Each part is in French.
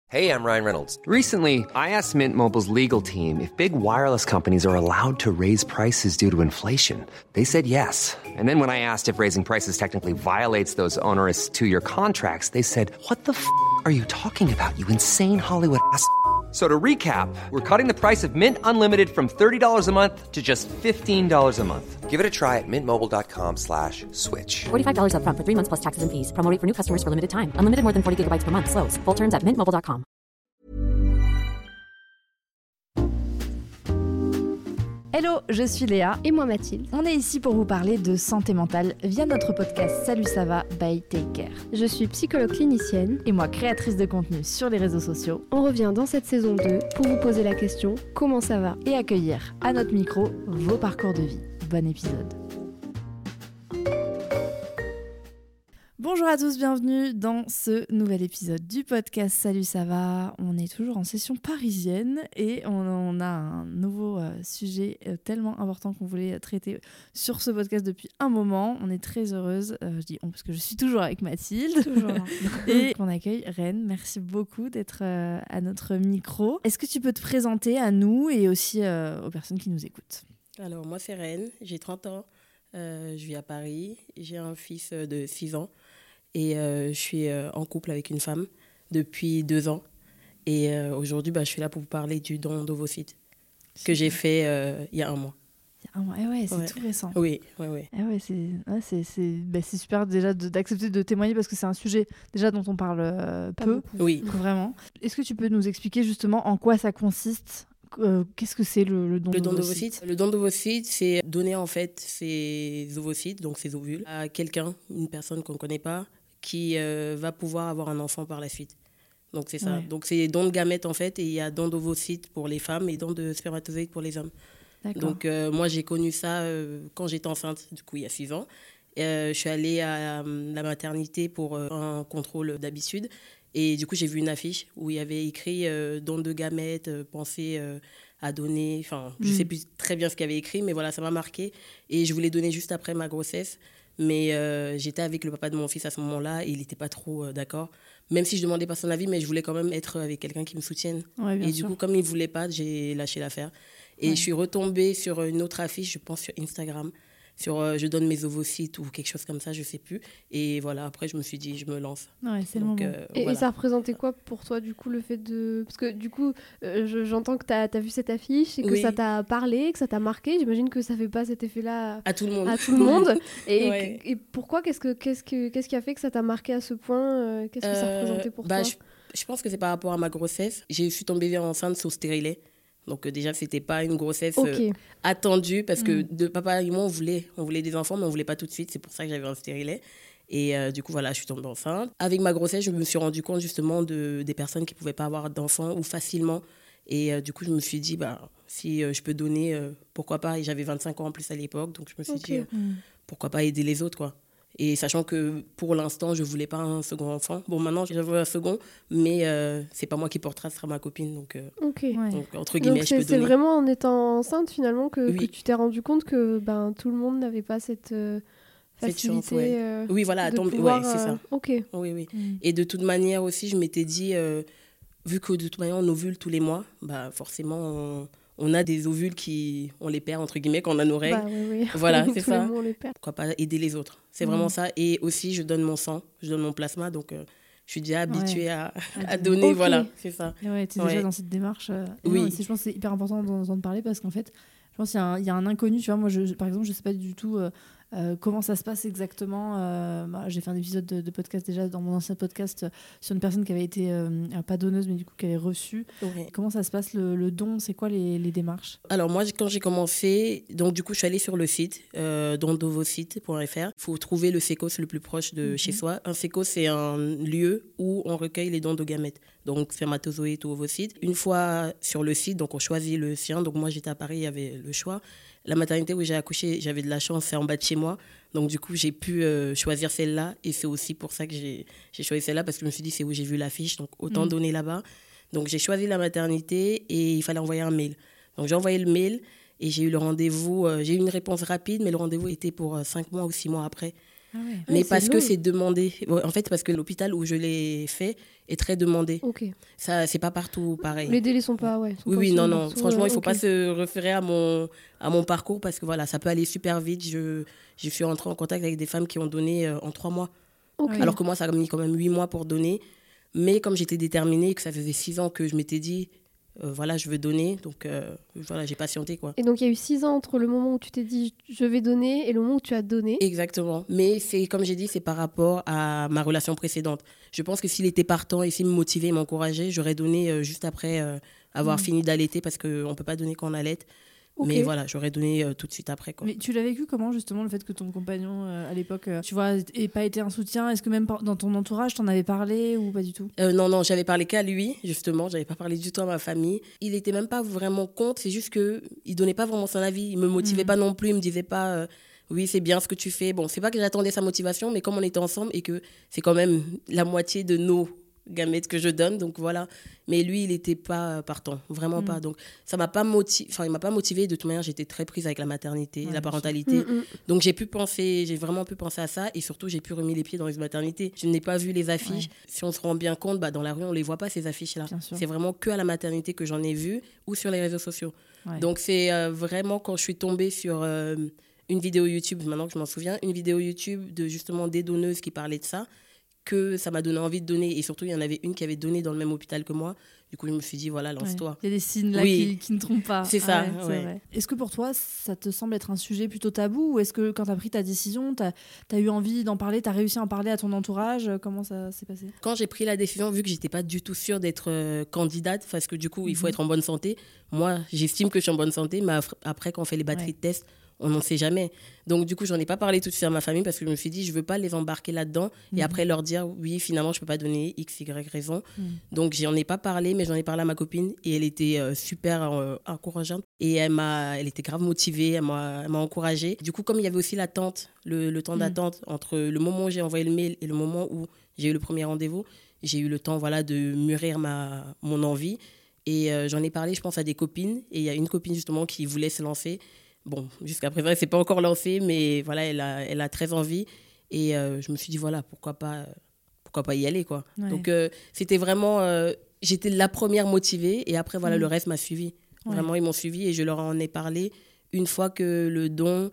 Hey, I'm Ryan Reynolds. Recently, I asked Mint Mobile's legal team if big wireless companies are allowed to raise prices due to inflation. They said yes. And then when I asked if raising prices technically violates those onerous two-year contracts, they said, "What the f*** are you talking about, you insane Hollywood ass?" So to recap, we're cutting the price of Mint Unlimited from $30 a month to just $15 a month. Give it a try at mintmobile.com/switch. $45 up front for 3 months plus taxes and fees. Promo rate for new customers for limited time. Unlimited more than 40 gigabytes per month. Slows full terms at mintmobile.com. Hello, je suis Léa. Et moi Mathilde. On est ici pour vous parler de santé mentale via notre podcast Salut ça va by Take Care. Je suis psychologue clinicienne. Et moi créatrice de contenu sur les réseaux sociaux. On revient dans cette saison 2 pour vous poser la question « Comment ça va ?» et accueillir à notre micro vos parcours de vie. Bon épisode. Bonjour à tous, bienvenue dans ce nouvel épisode du podcast Salut ça va. On est toujours en session parisienne et on a un nouveau sujet tellement important qu'on voulait traiter sur ce podcast depuis un moment. On est très heureuse, je dis on parce que je suis toujours avec Mathilde. Toujours. Et on accueille Ren. Merci beaucoup d'être à notre micro. Est-ce que tu peux te présenter à nous et aussi aux personnes qui nous écoutent? Alors moi c'est Ren, j'ai 30 ans, je vis à Paris, j'ai un fils de 6 ans. Et je suis en couple avec une femme depuis 2 ans. Et aujourd'hui, je suis là pour vous parler du don d'ovocytes que j'ai fait il y a 1 mois. Il y a 1 mois, c'est tout récent. Oui. C'est super déjà d'accepter de témoigner parce que c'est un sujet déjà dont on parle peu. Oui. Vraiment. Est-ce que tu peux nous expliquer justement en quoi ça consiste? Qu'est-ce que c'est le don d'ovocytes? Le don d'ovocytes, c'est donner en fait ses ovocytes, donc ses ovules, à quelqu'un, une personne qu'on ne connaît pas, qui va pouvoir avoir un enfant par la suite. Donc c'est ça. Ouais. Donc c'est don de gamètes en fait, et il y a don d'ovocytes pour les femmes et don de spermatozoïdes pour les hommes. D'accord. Donc moi j'ai connu ça quand j'étais enceinte, du coup il y a 6 ans. Je suis allée à la maternité pour un contrôle d'habitude. Et du coup, j'ai vu une affiche où il y avait écrit don de gamètes, pensez à donner. Enfin, je ne sais plus très bien ce qu'il y avait écrit, mais voilà, ça m'a marqué. Et je voulais donner juste après ma grossesse. Mais j'étais avec le papa de mon fils à ce moment-là et il n'était pas trop d'accord. Même si je ne demandais pas son avis, mais je voulais quand même être avec quelqu'un qui me soutienne. Ouais, et du coup, comme il ne voulait pas, j'ai lâché l'affaire. Et je suis retombée sur une autre affiche, je pense sur Instagram, sur je donne mes ovocytes ou quelque chose comme ça, je sais plus. Et voilà, après je me suis dit, je me lance. Ouais, c'est donc, le moment. Et ça représentait quoi pour toi du coup le fait de... Parce que du coup, j'entends que t'as vu cette affiche et que ça t'a parlé, que ça t'a marqué. J'imagine que ça fait pas cet effet-là à tout le monde. Et pourquoi qu'est-ce qui a fait que ça t'a marqué à ce point? Qu'est-ce que ça représentait pour toi? Je pense que c'est par rapport à ma grossesse. Je suis tombée enceinte sous stérilet. Donc déjà, c'était pas une grossesse attendue parce que de papa et moi, on voulait des enfants, mais on voulait pas tout de suite. C'est pour ça que j'avais un stérilet. Et du coup, voilà, je suis tombée enceinte. Avec ma grossesse, je me suis rendu compte justement des personnes qui pouvaient pas avoir d'enfants ou facilement. Et du coup, je me suis dit, si je peux donner, pourquoi pas. Et j'avais 25 ans en plus à l'époque, donc je me suis dit, pourquoi pas aider les autres, quoi. Et sachant que pour l'instant, je ne voulais pas un second enfant. Bon, maintenant, j'avais un second, mais ce n'est pas moi qui portera, ce sera ma copine. Donc, entre guillemets, je peux donner. C'est vraiment en étant enceinte, finalement, que tu t'es rendu compte que tout le monde n'avait pas cette facilité chance, oui, voilà, de pouvoir... c'est ça. Oui. Et de toute manière aussi, je m'étais dit, vu que de toute manière, on ovule tous les mois, forcément... On a des ovules on les perd, entre guillemets, quand on a nos règles. Voilà, c'est ça. On les perd. Pourquoi pas aider les autres? C'est vraiment ça. Et aussi, je donne mon sang, je donne mon plasma. Donc, je suis déjà habituée à donner. Voilà, c'est ça. Tu es déjà dans cette démarche. Oui. Je pense que c'est hyper important d'en parler parce qu'en fait, je pense qu'il y a un inconnu. Tu vois, moi, par exemple, je ne sais pas du tout... comment ça se passe exactement. J'ai fait un épisode de podcast déjà dans mon ancien podcast sur une personne qui avait été pas donneuse mais du coup qui avait reçu. Comment ça se passe le don? C'est quoi les démarches? Alors moi quand j'ai commencé, donc du coup je suis allée sur le site dondovocytes.fr. Il faut trouver le sécos le plus proche de chez soi. Un sécos, c'est un lieu où on recueille les dons de gamètes, donc spermatozoïdes ou ovocytes. Une fois sur le site, donc on choisit le sien. Donc moi j'étais à Paris, il y avait le choix. La maternité où j'ai accouché, j'avais de la chance, c'est en bas de chez moi. Donc, du coup, j'ai pu choisir celle-là. Et c'est aussi pour ça que j'ai choisi celle-là, parce que je me suis dit, c'est où j'ai vu l'affiche. Donc, autant donner là-bas. Donc, j'ai choisi la maternité et il fallait envoyer un mail. Donc, j'ai envoyé le mail et j'ai eu le rendez-vous. J'ai eu une réponse rapide, mais le rendez-vous était pour 5 mois ou 6 mois après. Ah ouais. Mais parce que long. c'est demandé. Ouais, en fait, parce que l'hôpital où je l'ai fait est très demandé. Ok. Ça, c'est pas partout pareil. Les délais sont pas, sont Oui, pas oui, aussi non, longs non. partout, Franchement, il faut ok. pas se référer à mon parcours parce que voilà, ça peut aller super vite. Je suis entrée en contact avec des femmes qui ont donné en 3 mois. Ok. Alors que moi, ça a mis quand même 8 mois pour donner. Mais comme j'étais déterminée, que ça faisait 6 ans que je m'étais dit, voilà, je veux donner. Donc, voilà, j'ai patienté, quoi. Et donc, il y a eu 6 ans entre le moment où tu t'es dit je vais donner et le moment où tu as donné. Exactement. Mais c'est, comme j'ai dit, c'est par rapport à ma relation précédente. Je pense que s'il était partant et s'il me motivait et m'encourageait, j'aurais donné juste après avoir fini d'allaiter parce qu'on ne peut pas donner quand on allaite. Ok. Mais voilà, j'aurais donné tout de suite après, quoi. Mais tu l'as vécu comment, justement, le fait que ton compagnon, à l'époque, tu vois, ait pas été un soutien? Est-ce que même dans ton entourage, t'en avais parlé ou pas du tout? Non, j'avais parlé qu'à lui, justement. J'avais pas parlé du tout à ma famille. Il était même pas vraiment contre. C'est juste qu'il donnait pas vraiment son avis. Il me motivait pas non plus. Il me disait pas, oui, c'est bien ce que tu fais. Bon, c'est pas que j'attendais sa motivation, mais comme on était ensemble et que c'est quand même la moitié de nos gamètes que je donne, donc voilà. Mais lui, il était pas partant, vraiment pas. Donc ça m'a pas motivé. Enfin, il m'a pas motivé. De toute manière, j'étais très prise avec la maternité, la parentalité. Donc j'ai vraiment pu penser à ça et surtout j'ai pu remettre les pieds dans une maternité. Je n'ai pas vu les affiches. Ouais. Si on se rend bien compte, dans la rue on les voit pas ces affiches-là. C'est vraiment que à la maternité que j'en ai vu ou sur les réseaux sociaux. Ouais. Donc c'est vraiment quand je suis tombée sur une vidéo YouTube, maintenant que je m'en souviens, une vidéo YouTube de justement des donneuses qui parlaient de ça, que ça m'a donné envie de donner. Et surtout, il y en avait une qui avait donné dans le même hôpital que moi. Du coup, je me suis dit, voilà, lance-toi. Ouais. Il y a des signes là qui ne trompent pas. C'est ça. Ouais, c'est vrai. Est-ce que pour toi, ça te semble être un sujet plutôt tabou? Ou est-ce que quand tu as pris ta décision, tu as eu envie d'en parler, tu as réussi à en parler à ton entourage? Comment ça s'est passé? Quand j'ai pris la décision, vu que je n'étais pas du tout sûre d'être candidate, parce que du coup, il faut être en bonne santé. Moi, j'estime que je suis en bonne santé, mais après, quand on fait les batteries de tests, on n'en sait jamais. Donc, du coup, j'en ai pas parlé tout de suite à ma famille parce que je me suis dit, je veux pas les embarquer là-dedans et après leur dire, oui, finalement, je peux pas donner X, Y raison. Donc, j'en ai pas parlé, mais j'en ai parlé à ma copine et elle était super encourageante et elle était grave motivée, elle m'a encouragée. Du coup, comme il y avait aussi l'attente, le temps d'attente entre le moment où j'ai envoyé le mail et le moment où j'ai eu le premier rendez-vous, j'ai eu le temps, voilà, de mûrir mon envie. Et j'en ai parlé, je pense, à des copines. Et il y a une copine, justement, qui voulait se lancer. Bon, jusqu'à présent, elle ne s'est pas encore lancée, mais voilà, elle a très envie. Et je me suis dit, voilà, pourquoi pas y aller, quoi. Ouais. Donc, c'était vraiment... j'étais la première motivée. Et après, voilà, le reste m'a suivie. Ouais. Vraiment, ils m'ont suivie et je leur en ai parlé une fois que le don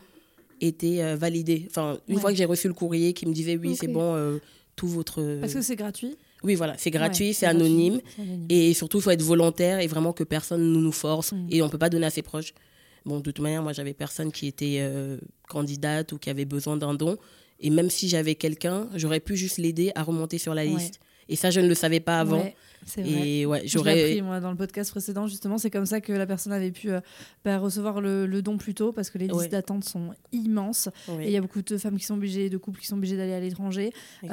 était validé. Enfin, une fois que j'ai reçu le courrier qui me disait, oui, c'est bon, tout votre... Parce que c'est gratuit? Oui, voilà, c'est gratuit, c'est anonyme. Et surtout, il faut être volontaire et vraiment que personne ne nous force. Et on ne peut pas donner à ses proches. Bon, de toute manière, moi, j'avais personne qui était candidate ou qui avait besoin d'un don. Et même si j'avais quelqu'un, j'aurais pu juste l'aider à remonter sur la liste. Et ça, je ne le savais pas avant. Ouais, c'est vrai. Et ouais, je l'ai appris, moi, dans le podcast précédent, justement. C'est comme ça que la personne avait pu recevoir le don plus tôt, parce que les listes d'attente sont immenses. Et il y a beaucoup de femmes de couples qui sont obligés d'aller à l'étranger.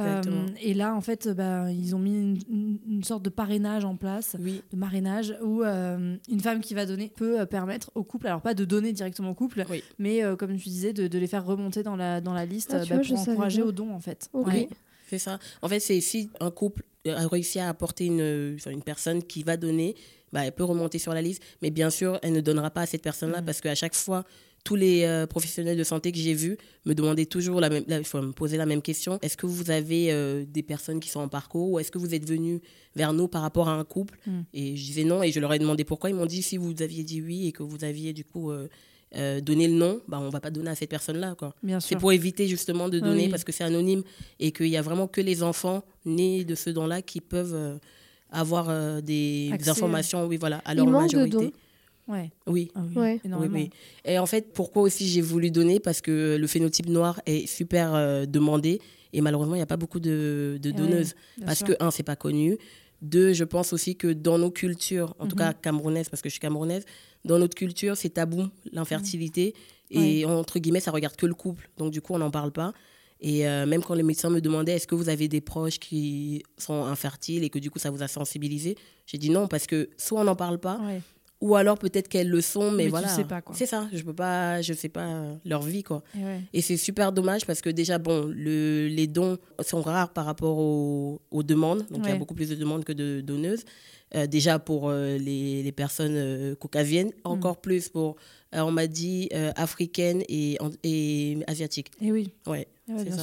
Et là, en fait, ils ont mis une sorte de parrainage en place, de marrainage, où une femme qui va donner peut permettre au couple, alors pas de donner directement au couple, mais comme tu disais, de les faire remonter dans la liste pour encourager au don, en fait. Oui. C'est ça. En fait, c'est si un couple a réussi à apporter une personne qui va donner, elle peut remonter sur la liste. Mais bien sûr, elle ne donnera pas à cette personne-là parce qu'à chaque fois, tous les professionnels de santé que j'ai vus me demandaient toujours me poser la même question. Est-ce que vous avez des personnes qui sont en parcours ou est-ce que vous êtes venus vers nous par rapport à un couple? Et je disais non et je leur ai demandé pourquoi. Ils m'ont dit si vous aviez dit oui et que vous aviez du coup... donner le nom, on ne va pas donner à cette personne-là. C'est pour éviter justement de donner parce que c'est anonyme et qu'il n'y a vraiment que les enfants nés de ce don-là qui peuvent avoir des informations à leur majorité. Oui. Oui. Et en fait, pourquoi aussi j'ai voulu donner? Parce que le phénotype noir est super demandé et malheureusement, il n'y a pas beaucoup de donneuses. Parce que, un, ce n'est pas connu. Deux, je pense aussi que dans nos cultures, en tout cas camerounaises, parce que je suis camerounaise, dans notre culture, c'est tabou, l'infertilité. Et entre guillemets, ça regarde que le couple. Donc, du coup, on n'en parle pas. Et même quand les médecins me demandaient, est-ce que vous avez des proches qui sont infertiles et que du coup, ça vous a sensibilisé? J'ai dit non, parce que soit on n'en parle pas, ou alors peut-être qu'elles le sont, mais voilà. Tu sais pas, quoi. C'est ça, je sais pas leur vie, quoi. Et c'est super dommage parce que déjà, les dons sont rares par rapport aux demandes. Donc, il y a beaucoup plus de demandes que de donneuses. Déjà pour les personnes caucasiennes, encore plus pour, on m'a dit, africaines et asiatiques. Et oui. Ouais, c'est bien ça. sûr.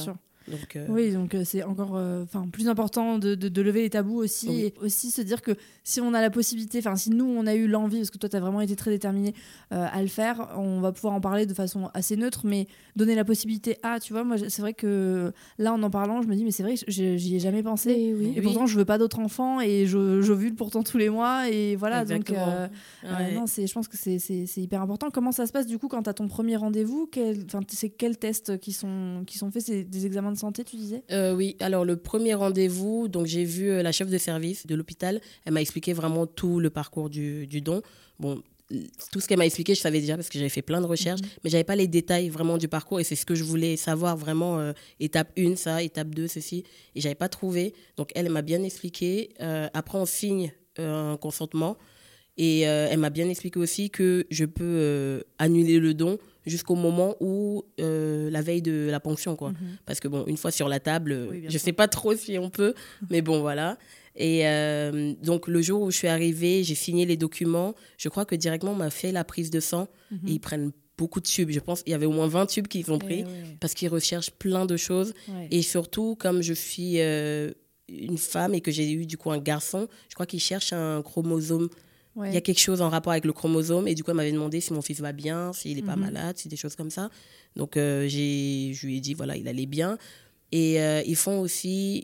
Donc, Oui, donc c'est encore plus important de lever les tabous aussi, oui. et aussi se dire que si on a la possibilité, enfin si nous on a eu l'envie, parce que toi tu as vraiment été très déterminée à le faire, on va pouvoir en parler de façon assez neutre, mais donner la possibilité à, tu vois, moi c'est vrai que là en parlant, je me dis mais c'est vrai que j'y ai jamais pensé, et pourtant je veux pas d'autres enfants et j'ovule pourtant tous les mois, et voilà. Exactement. Donc non, je pense que c'est hyper important. Comment ça se passe du coup quand tu as ton premier rendez-vous? C'est quels tests qui sont faits? C'est des examens de santé, tu disais? Oui, alors le premier rendez-vous, donc j'ai vu la chef de service de l'hôpital. Elle m'a expliqué vraiment tout le parcours du don. Bon, tout ce qu'elle m'a expliqué, je savais déjà parce que j'avais fait plein de recherches, mais je n'avais pas les détails vraiment du parcours, et c'est ce que je voulais savoir vraiment, étape 1, ça, étape 2, ceci, et je n'avais pas trouvé. Donc elle m'a bien expliqué. Après, on signe un consentement, et elle m'a bien expliqué aussi que je peux annuler le don jusqu'au moment où la veille de la ponction, quoi. Parce que bon, une fois sur la table, je sais pas trop si on peut, mais bon, voilà. Et donc le jour où je suis arrivée, j'ai signé les documents. Je crois que directement on m'a fait la prise de sang, et ils prennent beaucoup de tubes. Je pense qu'il y avait au moins 20 tubes qu'ils ont pris, parce qu'ils recherchent plein de choses. Et surtout, comme je suis une femme et que j'ai eu du coup un garçon, je crois qu'ils cherchent un chromosome. Il y a quelque chose en rapport avec le chromosome, et du coup elle m'avait demandé si mon fils va bien, s'il n'est pas malade, si des choses comme ça. Donc je lui ai dit voilà, il allait bien. Et ils font aussi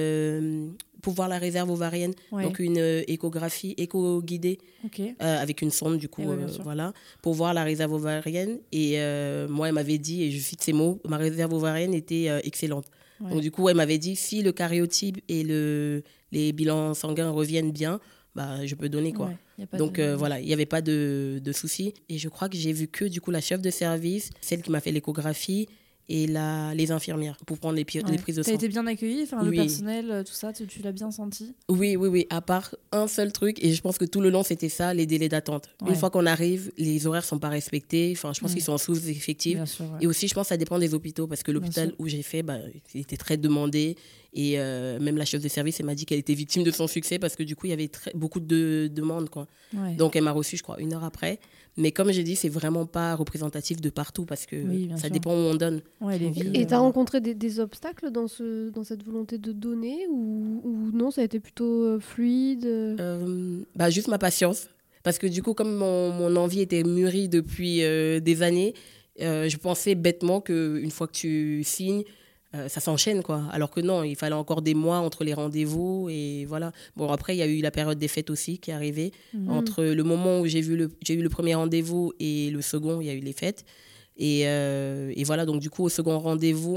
pour voir la réserve ovarienne, donc une échographie éco-guidée, avec une sonde du coup, voilà, pour voir la réserve ovarienne. Et moi elle m'avait dit, et je cite ces mots, ma réserve ovarienne était excellente. Donc du coup elle m'avait dit si le karyotype et les bilans sanguins reviennent bien, bah, je peux donner, quoi. Donc voilà, il n'y avait pas de souci. Et je crois que j'ai vu que du coup la chef de service, celle qui m'a fait l'échographie, et les infirmières pour prendre les prises de sang. T'as été bien accueillie, le personnel, tout ça, tu l'as bien senti? Oui, à part un seul truc, et je pense que tout le long c'était ça, les délais d'attente. Une fois qu'on arrive, les horaires sont pas respectés, je pense qu'ils sont en sous-effectif. Et aussi je pense que ça dépend des hôpitaux, parce que l'hôpital où j'ai fait, il était très demandé, et même la chef de service, elle m'a dit qu'elle était victime de son succès, parce que du coup il y avait beaucoup de demandes, quoi. Donc elle m'a reçue, je crois, 1 heure après. Mais comme j'ai dit, c'est vraiment pas représentatif de partout, parce que ça dépend où on donne. Et tu as rencontré des obstacles dans cette volonté de donner, ou non, ça a été plutôt fluide? Juste ma patience. Parce que du coup, comme mon envie était mûrie depuis des années, je pensais bêtement qu'une fois que tu signes, ça s'enchaîne, quoi. Alors que non, il fallait encore des mois entre les rendez-vous, et voilà. Bon, après, il y a eu la période des fêtes aussi qui est arrivée. Entre le moment où j'ai eu le premier rendez-vous et le second, il y a eu les fêtes. Et voilà, donc du coup, au second rendez-vous,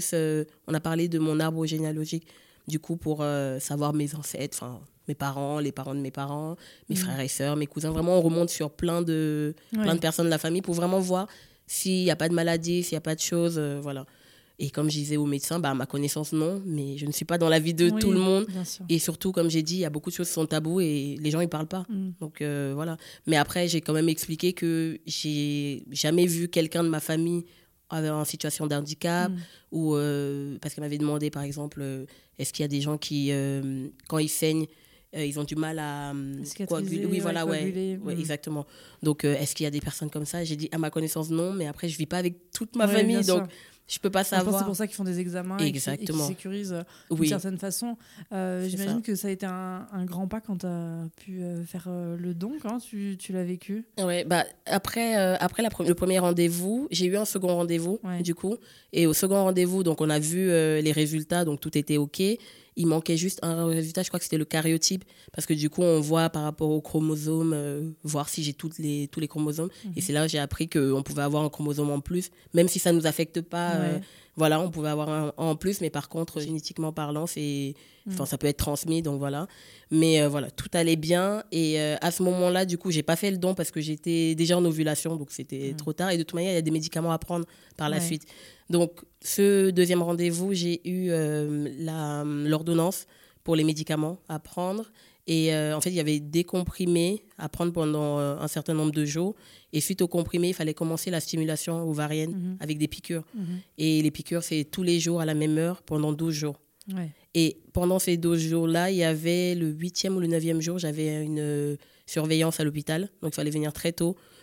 on a parlé de mon arbre généalogique, du coup, pour savoir mes ancêtres, mes parents, les parents de mes parents, mes frères et sœurs, mes cousins. Vraiment, on remonte sur plein de personnes de la famille pour vraiment voir s'il n'y a pas de maladie, s'il n'y a pas de choses, voilà. Et comme je disais au médecin, à ma connaissance, non, mais je ne suis pas dans la vie de tout le monde. Et surtout, comme j'ai dit, il y a beaucoup de choses qui sont tabous et les gens, ils ne parlent pas. Donc, voilà. Mais après, j'ai quand même expliqué que j'ai jamais vu quelqu'un de ma famille en situation de handicap, ou parce qu'elle m'avait demandé, par exemple, est-ce qu'il y a des gens qui, quand ils saignent, ils ont du mal à coaguler. Oui, voilà, coaguler, exactement. Donc, est-ce qu'il y a des personnes comme ça? J'ai dit, à ma connaissance, non, mais après, je ne vis pas avec toute ma famille, donc je peux pas savoir. Je pense que c'est pour ça qu'ils font des examens et qu'ils sécurisent d'une certaine façon. J'imagine que ça a été un grand pas quand tu as pu faire le don. Comment tu l'as vécu? Ouais, après le premier rendez-vous, j'ai eu un second rendez-vous, du coup. Et au second rendez-vous, donc, on a vu les résultats, donc tout était OK. Il manquait juste un résultat, je crois que c'était le karyotype, parce que du coup, on voit par rapport aux chromosomes, voir si j'ai tous les chromosomes. Et c'est là que j'ai appris qu'on pouvait avoir un chromosome en plus, même si ça ne nous affecte pas. Voilà, on pouvait avoir un en plus, mais par contre, génétiquement parlant, ça peut être transmis, donc voilà. Mais voilà, tout allait bien. Et à ce moment-là, du coup, j'ai pas fait le don parce que j'étais déjà en ovulation, donc c'était trop tard. Et de toute manière, il y a des médicaments à prendre par la suite. Donc, ce deuxième rendez-vous, j'ai eu l'ordonnance pour les médicaments à prendre. Et en fait, il y avait des comprimés à prendre pendant un certain nombre de jours. Et suite aux comprimés, il fallait commencer la stimulation ovarienne avec des piqûres. Et les piqûres, c'est tous les jours à la même heure pendant 12 jours. Et pendant ces 12 jours-là, il y avait le 8e ou le 9e jour, j'avais une surveillance à l'hôpital. Donc, il fallait venir très tôt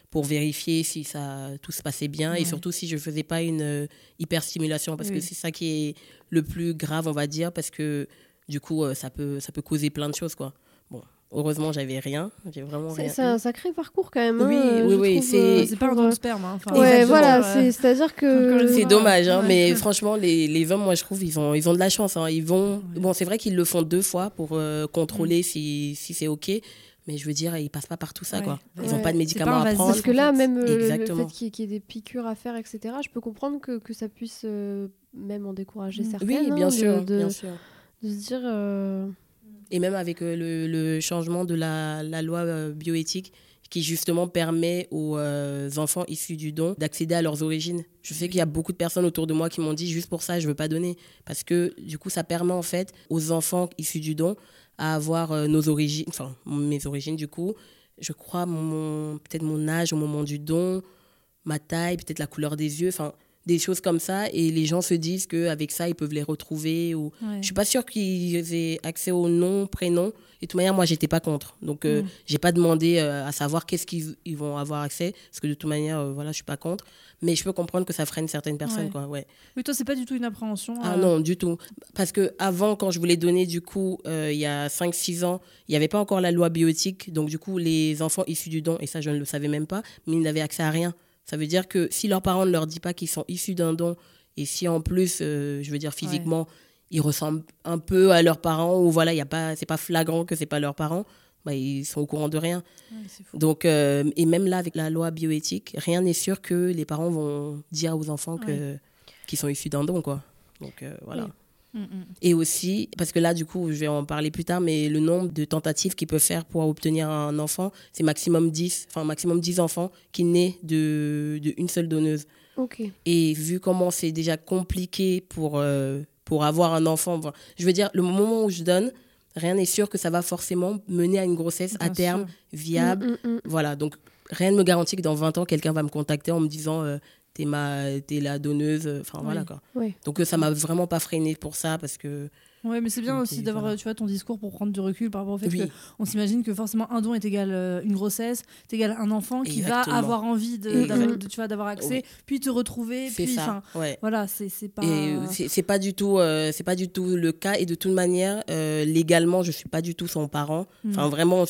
pour vérifier si tout se passait bien et surtout si je ne faisais pas une hyperstimulation parce que c'est ça qui est le plus grave, on va dire, parce que du coup, ça peut causer plein de choses, quoi. Bon, heureusement, j'avais rien. J'ai vraiment rien. C'est un sacré parcours quand même. Oui, c'est pas un don de sperme. Hein. Enfin, ouais, voilà, c'est-à-dire que... C'est dommage, hein, mais franchement, les hommes, moi, je trouve, ils ont de la chance. Hein. Bon, c'est vrai qu'ils le font 2 fois pour contrôler si c'est OK. Mais je veux dire, ils passent pas par tout ça, quoi. Ils n'ont pas de médicaments à prendre. Parce que là, même le Exactement. fait qu'il y ait des piqûres à faire, etc., je peux comprendre que ça puisse même en décourager certaines. Oui, bien sûr. De se dire... Et même avec le changement de la loi bioéthique qui justement permet aux enfants issus du don d'accéder à leurs origines. Je sais qu'il y a beaucoup de personnes autour de moi qui m'ont dit juste pour ça, je ne veux pas donner. Parce que du coup, ça permet en fait aux enfants issus du don à avoir nos origines, enfin mes origines du coup, je crois peut-être mon âge au moment du don, ma taille, peut-être la couleur des yeux, enfin des choses comme ça, et les gens se disent qu'avec ça, ils peuvent les retrouver. Ou... Je ne suis pas sûre qu'ils aient accès au nom, prénom. Et de toute manière, moi, je n'étais pas contre. Donc, je n'ai pas demandé à savoir qu'est-ce qu'ils vont avoir accès, parce que de toute manière, voilà, je ne suis pas contre. Mais je peux comprendre que ça freine certaines personnes. Quoi, ouais. Oui, toi, ce n'est pas du tout une appréhension Ah non, du tout. Parce qu'avant, quand je voulais donner, du coup, il y a 5-6 ans, il n'y avait pas encore la loi bioéthique. Donc, du coup, les enfants issus du don, et ça, je ne le savais même pas, mais ils n'avaient accès à rien. Ça veut dire que si leurs parents ne leur disent pas qu'ils sont issus d'un don, et si en plus, je veux dire physiquement, ils ressemblent un peu à leurs parents, ou voilà, c'est pas flagrant que c'est pas leurs parents, bah, ils sont au courant de rien. Ouais, c'est fou. Donc, et même là, avec la loi bioéthique, rien n'est sûr que les parents vont dire aux enfants qu'ils sont issus d'un don, quoi. Donc, voilà. Oui. Et aussi, parce que là, du coup, je vais en parler plus tard, mais le nombre de tentatives qu'ils peuvent faire pour obtenir un enfant, c'est maximum 10 enfants qui naissent d'une seule donneuse. Okay. Et vu comment c'est déjà compliqué pour avoir un enfant, je veux dire, le moment où je donne, rien n'est sûr que ça va forcément mener à une grossesse à terme, viable. Voilà, donc rien ne me garantit que dans 20 ans, quelqu'un va me contacter en me disant... T'es la donneuse, enfin voilà quoi. Oui. Donc ça m'a vraiment pas freiné pour ça parce que... Ouais, mais c'est bien aussi d'avoir tu vois, ton discours pour prendre du recul par rapport au fait qu'on s'imagine que forcément un don est égal une grossesse, est égal un enfant qui va avoir envie d'avoir accès, puis te retrouver, c'est puis ça. voilà, c'est pas... Et c'est pas du tout le cas, et de toute manière légalement je suis pas du tout son parent. Enfin vraiment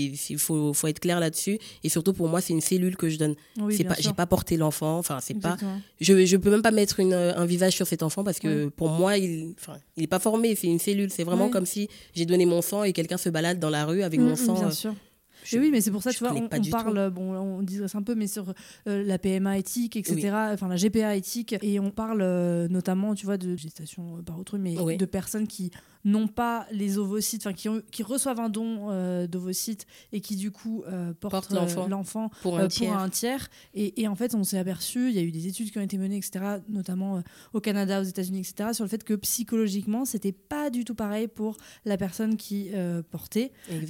faut être clair là-dessus, et surtout pour moi c'est une cellule que je donne. J'ai pas porté l'enfant, enfin c'est pas, je peux même pas mettre un visage sur cet enfant parce que pour moi il est pas formé. C'est une cellule, c'est vraiment comme si j'ai donné mon sang et quelqu'un se balade dans la rue avec mon sang. Bien sûr. Oui, mais c'est pour ça, tu vois, on parle, on digresse un peu, mais sur la PMA éthique, etc., enfin la GPA éthique, et on parle notamment, tu vois, de gestation par autrui, mais de personnes qui n'ont pas les ovocytes, enfin qui reçoivent un don d'ovocytes et qui du coup portent l'enfant pour un tiers. Et en fait, on s'est aperçu, il y a eu des études qui ont été menées, etc., notamment au Canada, aux États-Unis, etc., sur le fait que psychologiquement, c'était pas du tout pareil pour la personne qui portait,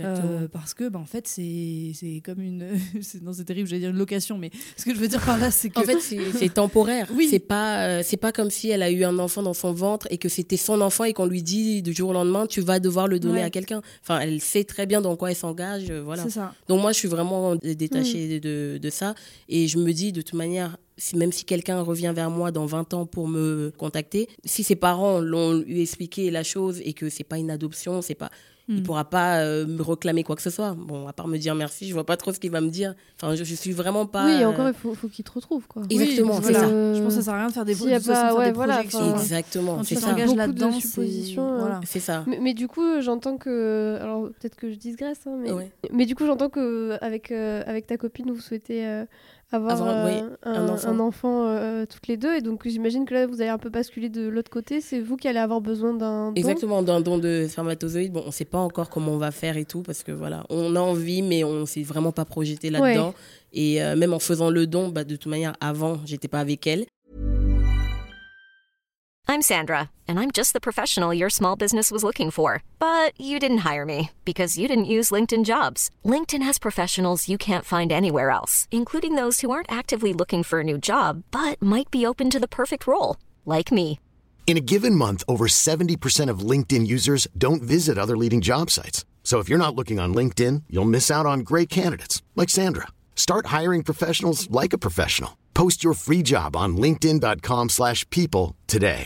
parce que en fait, c'est comme une... non, c'est terrible, j'allais dire une location, mais ce que je veux dire par là, c'est que... En fait, c'est temporaire. Oui. C'est pas comme si elle a eu un enfant dans son ventre et que c'était son enfant et qu'on lui dit du jour au lendemain, tu vas devoir le donner à quelqu'un. Enfin, elle sait très bien dans quoi elle s'engage. Voilà. C'est ça. Donc moi, je suis vraiment détachée de ça. Et je me dis, de toute manière, même si quelqu'un revient vers moi dans 20 ans pour me contacter, si ses parents l'ont lui expliqué la chose et que c'est pas une adoption, c'est pas... Il ne pourra pas me réclamer quoi que ce soit. Bon, à part me dire merci, je vois pas trop ce qu'il va me dire. Enfin, je suis vraiment pas... Oui, encore, il faut qu'il te retrouve, quoi. Exactement, c'est ça. Je pense que ça sert à rien de faire des projections. Exactement, c'est ça. Quand tu t'engages là-dedans, c'est ça. Mais du coup, j'entends que... Alors, peut-être que je digresse, hein, mais du coup, j'entends qu'avec ta copine, vous souhaitez... avoir un enfant toutes les deux, et donc j'imagine que là vous allez un peu basculer de l'autre côté, c'est vous qui allez avoir besoin d'un don. Exactement, d'un don de spermatozoïdes. Bon, on sait pas encore comment on va faire et tout, parce que voilà, on a envie mais on s'est vraiment pas projeté là-dedans, et même en faisant le don, de toute manière avant j'étais pas avec elle. I'm Sandra, and I'm just the professional your small business was looking for. But you didn't hire me because you didn't use LinkedIn Jobs. LinkedIn has professionals you can't find anywhere else, including those who aren't actively looking for a new job, but might be open to the perfect role, like me. In a given month, over 70% of LinkedIn users don't visit other leading job sites. So if you're not looking on LinkedIn, you'll miss out on great candidates, like Sandra. Start hiring professionals like a professional. Post your free job on linkedin.com/people today.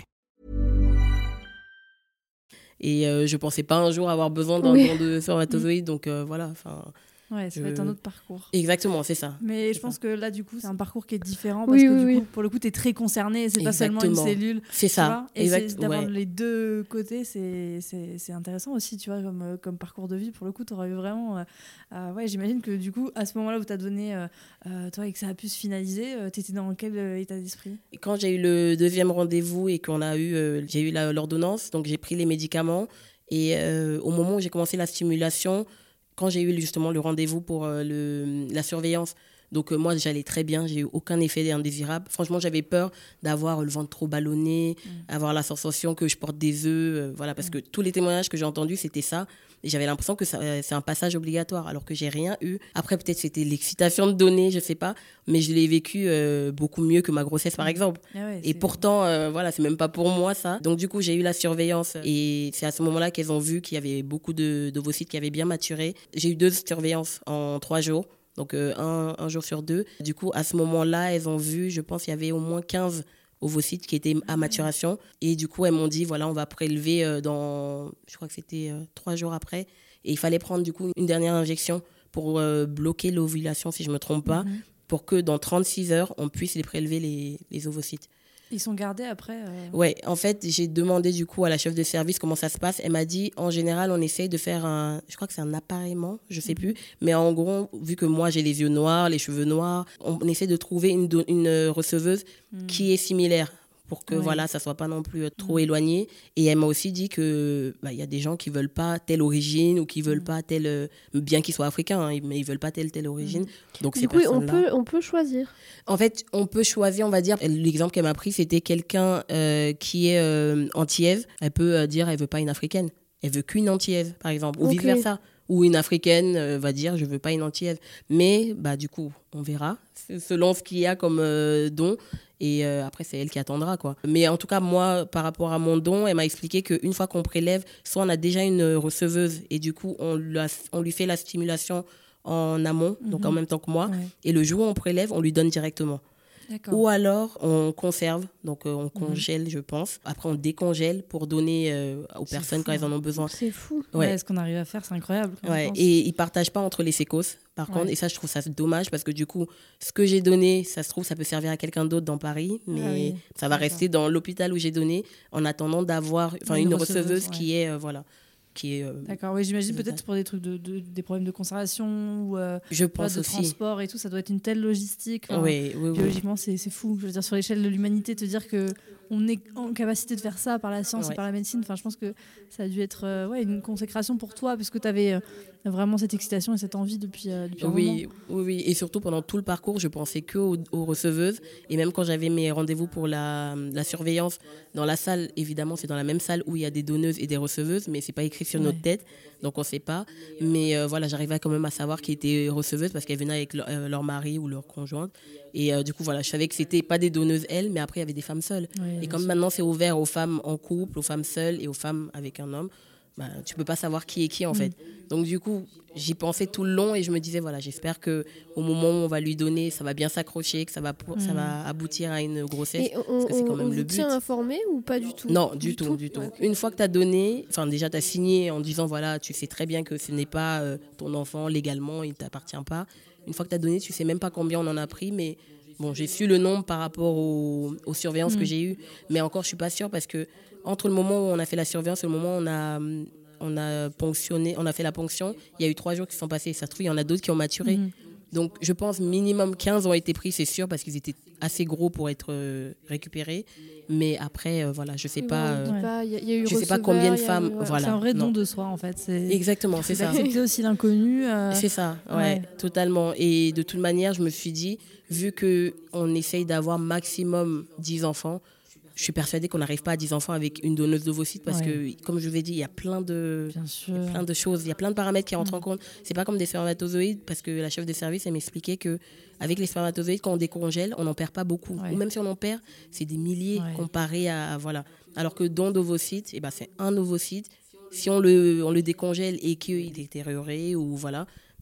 Et je pensais pas un jour avoir besoin d'un don de spermatozoïdes, donc voilà. Ouais, ça va être un autre parcours. Exactement, c'est ça. Mais je pense que là, du coup, c'est un parcours qui est différent parce que du coup, pour le coup, tu es très concerné. C'est pas seulement une cellule. C'est ça. Et d'avoir les deux côtés, c'est intéressant aussi, tu vois, comme parcours de vie. Pour le coup, tu aurais eu vraiment... j'imagine que du coup, à ce moment-là où tu as donné, toi, et que ça a pu se finaliser, tu étais dans quel état d'esprit ? Quand j'ai eu le deuxième rendez-vous et j'ai eu l'ordonnance, donc j'ai pris les médicaments. Et au moment où j'ai commencé la stimulation, quand j'ai eu justement le rendez-vous pour la surveillance, donc moi j'allais très bien, j'ai eu aucun effet indésirable. Franchement, j'avais peur d'avoir le ventre trop ballonné, avoir la sensation que je porte des œufs, parce que tous les témoignages que j'ai entendus, c'était ça. Et j'avais l'impression que c'est un passage obligatoire, alors que j'ai rien eu. Après, peut-être c'était l'excitation de donner, je sais pas, mais je l'ai vécu beaucoup mieux que ma grossesse, par exemple. Et pourtant, c'est même pas pour moi, ça. Donc du coup, j'ai eu la surveillance et c'est à ce moment-là qu'elles ont vu qu'il y avait beaucoup d'ovocytes qui avaient bien maturé. J'ai eu 2 surveillances en 3 jours. Donc un jour sur 2. Du coup, à ce moment-là, elles ont vu, je pense, il y avait au moins 15 ovocytes qui étaient à maturation. Et du coup, elles m'ont dit, voilà, on va prélever je crois que c'était 3 jours après. Et il fallait prendre du coup une dernière injection pour bloquer l'ovulation, si je ne me trompe pas, pour que dans 36 heures, on puisse les prélever, les ovocytes. Ils sont gardés après Ouais, en fait, j'ai demandé du coup à la chef de service comment ça se passe. Elle m'a dit, en général, on essaye de faire je crois que c'est un appareillement, je sais plus. Mais en gros, vu que moi, j'ai les yeux noirs, les cheveux noirs, on essaie de trouver une receveuse qui est similaire pour que ça soit pas non plus trop éloigné. Et elle m'a aussi dit que y a des gens qui veulent pas telle origine ou qui veulent pas telle, bien qu'ils soient africains, hein, mais ils veulent pas telle origine. Donc du coup, on peut choisir. En fait, on peut choisir, on va dire, l'exemple qu'elle m'a pris, c'était quelqu'un qui est antillaise. Elle peut dire, elle veut pas une africaine. Elle veut qu'une antillaise, par exemple, ou vice-versa. Ou une africaine va dire, je veux pas une antillaise. Mais, du coup, on verra, selon ce qu'il y a comme don. Et après, c'est elle qui attendra, quoi. Mais en tout cas, moi, par rapport à mon don, elle m'a expliqué qu'une fois qu'on prélève, soit on a déjà une receveuse et du coup, on lui fait la stimulation en amont, donc en même temps que moi. Et le jour où on prélève, on lui donne directement. D'accord. Ou alors, on conserve, donc on congèle, je pense. Après, on décongèle pour donner aux personnes quand elles en ont besoin. C'est fou. Ouais, ce qu'on arrive à faire, c'est incroyable. Ouais. Et ils ne partagent pas entre les sécos, par contre. Et ça, je trouve ça dommage parce que du coup, ce que j'ai donné, ça se trouve, ça peut servir à quelqu'un d'autre dans Paris, mais ça va rester dans l'hôpital où j'ai donné en attendant d'avoir une receveuse qui est... D'accord, oui, j'imagine peut-être pour des trucs des problèmes de conservation ou je pense de aussi. transport et tout, ça doit être une telle logistique. Oui. Biologiquement, c'est fou. Je veux dire, sur l'échelle de l'humanité, te dire qu'on est en capacité de faire ça par la science et par la médecine, je pense que ça a dû être une consécration pour toi, parce que tu avais vraiment cette excitation et cette envie depuis un moment. Oui, et surtout pendant tout le parcours, je pensais qu'aux receveuses. Et même quand j'avais mes rendez-vous pour la surveillance dans la salle, évidemment, c'est dans la même salle où il y a des donneuses et des receveuses, mais c'est pas écrit sur notre tête, donc on sait pas. Mais j'arrivais quand même à savoir qui étaient receveuses parce qu'elles venaient avec leur mari ou leur conjointe. Et du coup, je savais que c'était pas des donneuses, elles, mais après, il y avait des femmes seules. Oui, et comme maintenant, c'est ouvert aux femmes en couple, aux femmes seules et aux femmes avec un homme, tu peux pas savoir qui est qui, en fait. Donc, du coup, j'y pensais tout le long et je me disais, j'espère qu'au moment où on va lui donner, ça va bien s'accrocher, que ça va aboutir à une grossesse. Et parce que c'est quand même le but. On tient informé ou pas du tout? Non, du tout. Okay. Une fois que tu as donné, déjà tu as signé en disant, tu sais très bien que ce n'est pas ton enfant légalement, il ne t'appartient pas. Une fois que tu as donné, tu sais même pas combien on en a pris, mais j'ai su le nombre par rapport aux surveillances que j'ai eues. Mais encore, je suis pas sûre parce que entre le moment où on a fait la surveillance et le moment où on a fait la ponction, il y a eu 3 jours qui sont passés. Ça se trouve, il y en a d'autres qui ont maturé. Donc, je pense minimum 15 ont été pris, c'est sûr, parce qu'ils étaient assez gros pour être récupérés. Mais après, je sais pas. Je sais pas combien de femmes. C'est un vrai don de soi, en fait. Exactement, c'est ça. D'accepter aussi l'inconnu. C'est ça, totalement. Et de toute manière, je me suis dit, vu qu'on essaye d'avoir maximum 10 enfants, je suis persuadée qu'on n'arrive pas à 10 enfants avec une donneuse d'ovocytes parce que, comme je vous ai dit, il y a plein de choses, il y a plein de paramètres qui rentrent en compte. C'est pas comme des spermatozoïdes parce que la chef de service, elle m'expliquait qu'avec les spermatozoïdes, quand on décongèle, on n'en perd pas beaucoup. Ou même si on en perd, c'est des milliers comparé à... Alors que don d'ovocytes, c'est un ovocyte. Si on le décongèle et qu'il est détérioré ou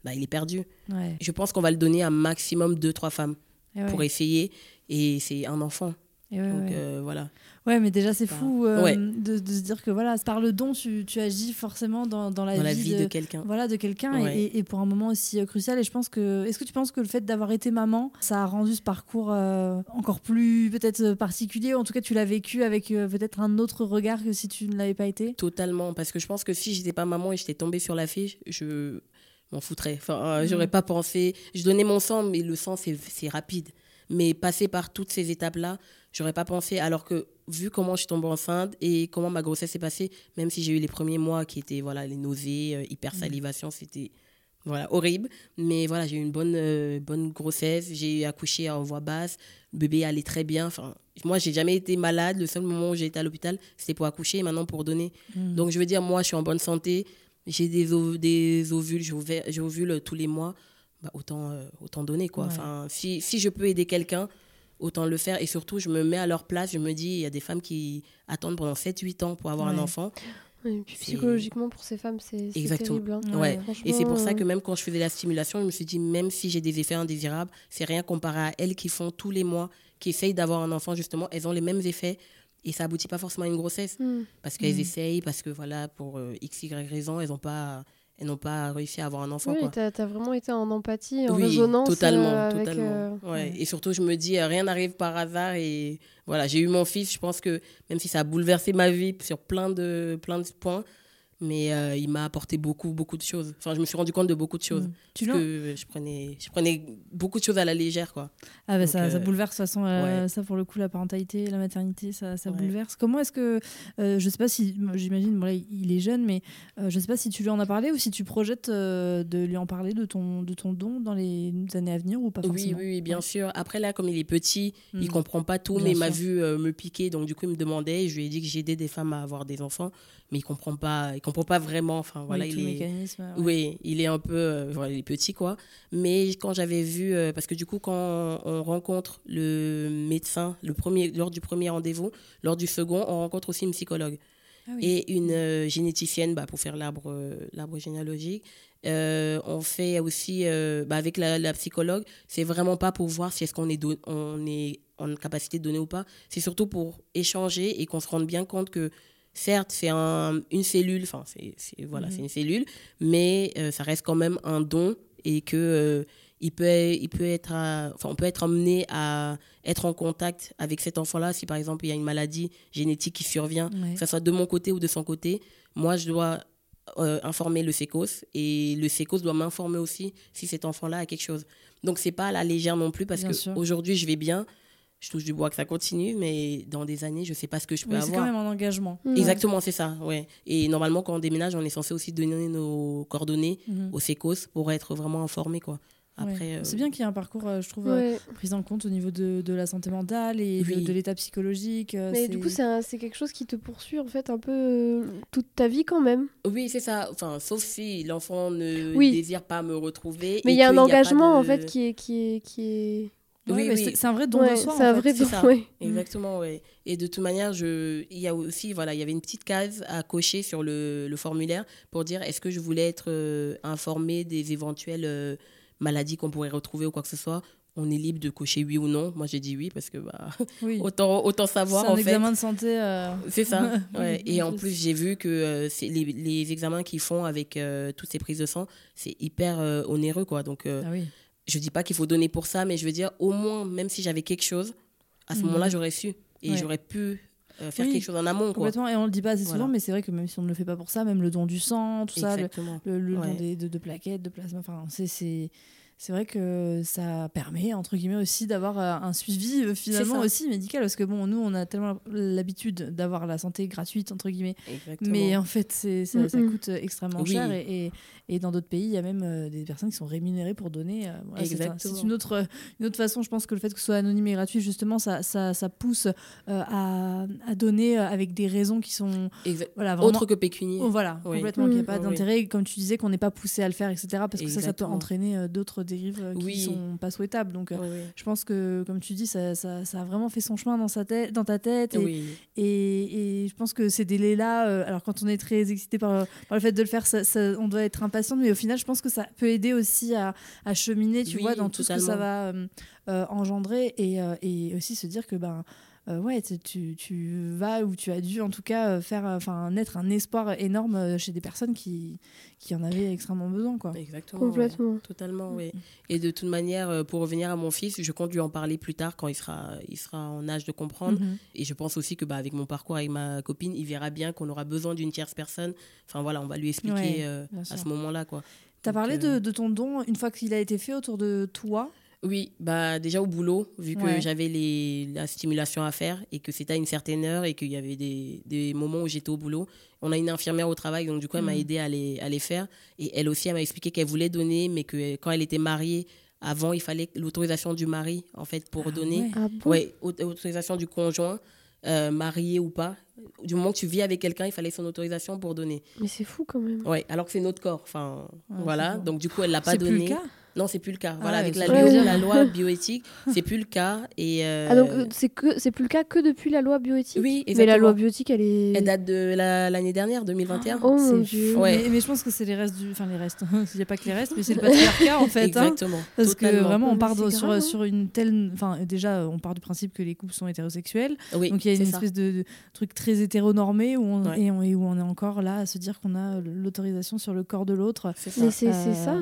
il est perdu. Ouais. Je pense qu'on va le donner à un maximum 2-3 femmes pour essayer. Et c'est un enfant. Donc, voilà. Ouais, mais déjà, c'est fou de se dire que voilà, par le don, tu agis forcément dans la vie de quelqu'un. Voilà, de quelqu'un et pour un moment aussi crucial. Et je pense que, est-ce que tu penses que le fait d'avoir été maman, ça a rendu ce parcours encore plus peut-être particulier, ou en tout cas, tu l'as vécu avec peut-être un autre regard que si tu ne l'avais pas été? Totalement, parce que je pense que si j'étais pas maman et j'étais tombée sur la fille, je m'en foutrais. Enfin, j'aurais pas pensé. Je donnais mon sang, mais le sang, c'est rapide. Mais passer par toutes ces étapes-là, j'aurais pas pensé. Alors que, vu comment je suis tombée enceinte et comment ma grossesse s'est passée, même si j'ai eu les premiers mois qui étaient les nausées, hypersalivation, c'était horrible. Mais voilà, j'ai eu une bonne grossesse. J'ai accouché en voix basse. Le bébé allait très bien. Enfin, moi, j'ai jamais été malade. Le seul moment où j'ai été à l'hôpital, c'était pour accoucher et maintenant pour donner. Donc, je veux dire, moi, je suis en bonne santé. J'ai des ovules, j'ovule tous les mois. Autant donner, quoi. Ouais. Enfin, si je peux aider quelqu'un, autant le faire. Et surtout, je me mets à leur place. Je me dis, il y a des femmes qui attendent pendant 7-8 ans pour avoir un enfant. Oui, et puis psychologiquement, pour ces femmes, c'est terrible. Hein. Ouais. Et c'est pour ça que même quand je faisais la stimulation, je me suis dit, même si j'ai des effets indésirables, c'est rien comparé à elles qui font tous les mois, qui essayent d'avoir un enfant, justement. Elles ont les mêmes effets. Et ça aboutit pas forcément à une grossesse. Parce qu'elles essayent, parce que pour x, y raison, elles n'ont pas réussi à avoir un enfant. Oui, tu as vraiment été en empathie, en résonance. Totalement. Et surtout, je me dis, rien n'arrive par hasard. Et voilà, j'ai eu mon fils, je pense que même si ça a bouleversé ma vie sur plein de points, mais il m'a apporté beaucoup de choses. Enfin, je me suis rendu compte de beaucoup de choses. Parce que je prenais beaucoup de choses à la légère, quoi. Ah bah ça bouleverse de toute façon, ça pour le coup, la parentalité, la maternité, ça bouleverse. Comment est-ce que, je sais pas si, j'imagine, bon là il est jeune, mais je sais pas si tu lui en as parlé ou si tu projettes de lui en parler de ton don dans les années à venir ou pas forcément. Oui, bien sûr. Après là, comme il est petit, il comprend pas tout, mais il m'a vu me piquer, donc du coup il me demandait, et je lui ai dit que j'aidais des femmes à avoir des enfants, mais il comprend pas vraiment. Enfin voilà, il est un peu, il est petit, quoi. Mais quand j'avais vu, parce que du coup quand on rencontre le médecin lors du premier rendez-vous, lors du second, on rencontre aussi une psychologue et une généticienne pour faire l'arbre généalogique. On fait aussi avec la psychologue, c'est vraiment pas pour voir si est-ce qu'on est on est en capacité de donner ou pas, c'est surtout pour échanger et qu'on se rende bien compte que certes, c'est une cellule, enfin c'est une cellule, mais ça reste quand même un don et que on peut être amené à être en contact avec cet enfant-là si par exemple il y a une maladie génétique qui survient, que ce soit de mon côté ou de son côté. Moi, je dois informer le SECOS et le SECOS doit m'informer aussi si cet enfant-là a quelque chose. Donc c'est pas à la légère non plus parce qu'aujourd'hui je vais bien. Je touche du bois que ça continue, mais dans des années, je ne sais pas ce que je peux avoir. C'est quand même un engagement. Exactement, c'est ça. Ouais. Et normalement, quand on déménage, on est censé aussi donner nos coordonnées au SECOS pour être vraiment informé, quoi. Après, c'est bien qu'il y ait un parcours, je trouve, pris en compte au niveau de la santé mentale et de l'état psychologique. Mais du coup, c'est quelque chose qui te poursuit en fait un peu toute ta vie quand même. Oui, c'est ça. Enfin, sauf si l'enfant ne désire pas me retrouver. Mais il y a un engagement en fait qui est... C'est un vrai don de soi. C'est un vrai don, Exactement, oui. Et de toute manière, il y avait une petite case à cocher sur le formulaire pour dire est-ce que je voulais être informée des éventuelles maladies qu'on pourrait retrouver ou quoi que ce soit. On est libre de cocher oui ou non. Moi, j'ai dit oui parce que autant savoir, en fait. C'est un examen de santé. C'est ça. Et en plus, j'ai vu que les examens qu'ils font avec toutes ces prises de sang, c'est hyper onéreux, quoi. Donc, je dis pas qu'il faut donner pour ça, mais je veux dire, au moins, même si j'avais quelque chose, à ce moment-là, j'aurais su. Et j'aurais pu faire quelque chose en amont, quoi. Complètement, et on le dit pas assez souvent, mais c'est vrai que même si on ne le fait pas pour ça, même le don du sang, tout ça, le don de plaquettes, de plasma, enfin, c'est vrai que ça permet, entre guillemets, aussi d'avoir un suivi finalement aussi médical, parce que bon, nous, on a tellement l'habitude d'avoir la santé gratuite, entre guillemets. Exactement. Mais en fait, ça coûte extrêmement cher, et dans d'autres pays, il y a même des personnes qui sont rémunérées pour donner. C'est une autre façon, je pense que le fait que ce soit anonyme et gratuit, justement, ça pousse à donner avec des raisons qui sont vraiment autres que pécuniaires. Complètement, qu'il n'y a pas d'intérêt, comme tu disais, qu'on n'est pas poussé à le faire, etc. Parce que ça peut entraîner d'autres dérives qui sont pas souhaitables. Donc je pense que, comme tu dis, ça a vraiment fait son chemin dans ta tête. Et je pense que ces délais-là, alors quand on est très excité par le fait de le faire, on doit être impatient, mais au final, je pense que ça peut aider aussi à cheminer, tu vois, dans tout ce que ça va engendrer, et aussi se dire que tu vas, ou tu as dû en tout cas naître un espoir énorme chez des personnes qui en avaient extrêmement besoin, quoi. Exactement. Complètement. Totalement, oui. Et de toute manière, pour revenir à mon fils, je compte lui en parler plus tard quand il sera en âge de comprendre. Et je pense aussi que avec mon parcours avec ma copine, il verra bien qu'on aura besoin d'une tierce personne. Enfin voilà, on va lui expliquer à ce moment-là, quoi. T'as parlé de ton don une fois qu'il a été fait autour de toi? Oui, déjà au boulot, vu que j'avais la stimulation à faire et que c'était à une certaine heure et qu'il y avait des moments où j'étais au boulot. On a une infirmière au travail, donc du coup, elle m'a aidée à les faire. Et elle aussi, elle m'a expliqué qu'elle voulait donner, mais que quand elle était mariée, avant, il fallait l'autorisation du mari, en fait, pour donner. Autorisation du conjoint, marié ou pas. Du moment que tu vis avec quelqu'un, il fallait son autorisation pour donner. Mais c'est fou quand même. Ouais, alors que c'est notre corps. Enfin, voilà. Donc du coup, elle l'a pas donné. C'est plus le cas. Non, c'est plus le cas. Avec la loi bioéthique, c'est plus le cas. Et donc c'est plus le cas que depuis la loi bioéthique. Oui, exactement. Mais la loi bioéthique, elle date de l'année dernière, 2021. Oh mon Dieu. Mais je pense que c'est les restes il n'y a pas que les restes, mais c'est le patriarcat en fait. Exactement. Parce totalement. que vraiment, on part sur une telle. Enfin, déjà, on part du principe que les couples sont hétérosexuels. Oui, donc il y a une espèce de truc très hétéronormé où on est encore là à se dire qu'on a l'autorisation sur le corps de l'autre. Mais c'est ça.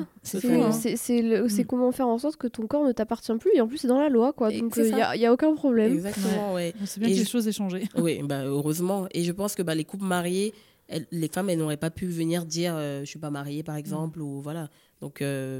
C'est comment faire en sorte que ton corps ne t'appartient plus, et en plus c'est dans la loi, quoi. Donc il y a aucun problème. Exactement, ouais. On sait bien que les choses aient changé. Oui, heureusement. Et je pense que les couples mariés, les femmes, elles n'auraient pas pu venir dire je suis pas mariée, par exemple, ou voilà. Donc